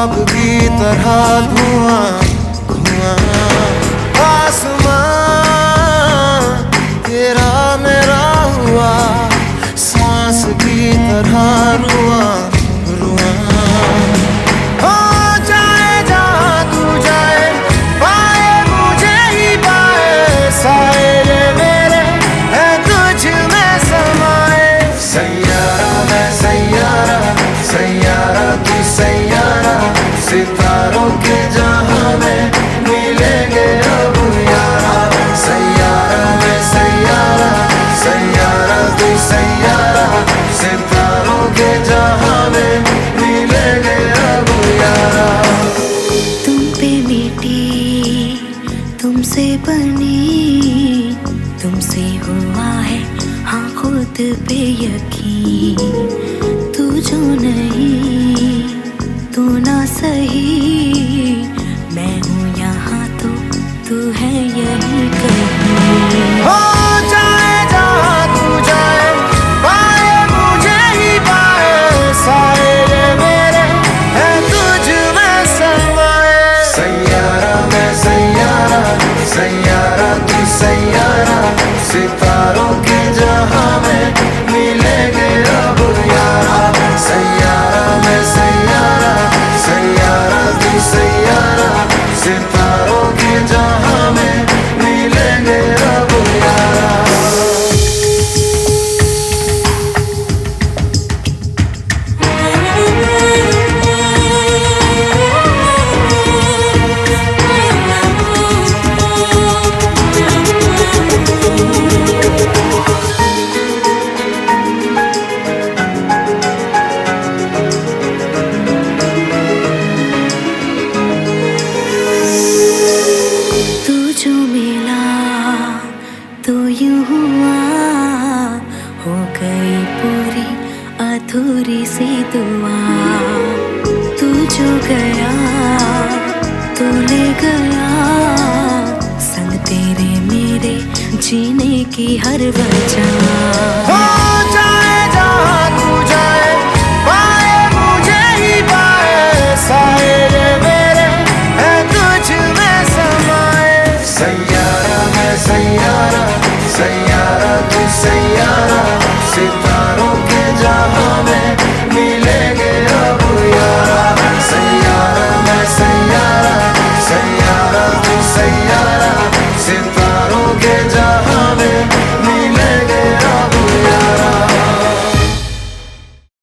आग की तरह धुआं धुआं, आसमां तेरा मेरा हुआ, सांस की तरह रुआं रुआं। हो जाए जहाँ तू जाए, पाए मुझे ही पाए, साए ये मेरे हैं तुझ में समाए। सैयारा मैं सैयारा, सैयारा तू सैयारा, सितारों के जहां में मिलेंगे अब यारा। सैयारा मैं सैयारा, सैयारा तू सैयारा, सितारों के जहां में मिलेंगे अब यारा। तुम पे मिटी, तुमसे बनी, तुमसे हुआ है हाँ खुद पे यकीन। तू जो नहीं, तू ना सही, मैं हूँ यहाँ तो तू है यही कहीं। हो जाए जहाँ तू जाए, पाए मुझे ही पाए, साए ये मेरे हैं तुझ में समाए। सैयारा मैं सैयारा, सैयारा तू सैयारा, सितारों के जहां में मिलेंगे अब यारा। सैयारा मैं सैयारा, सैयारा तू सैयारा, सितारों के जहां में मिलेंगे अब यारा। तू जो मिला तो यूं हुआ, हो गई पूरी अधूरी सी दुआ। तू जो गया तो ले गया, संग तेरे मेरे जीने की हर वजह।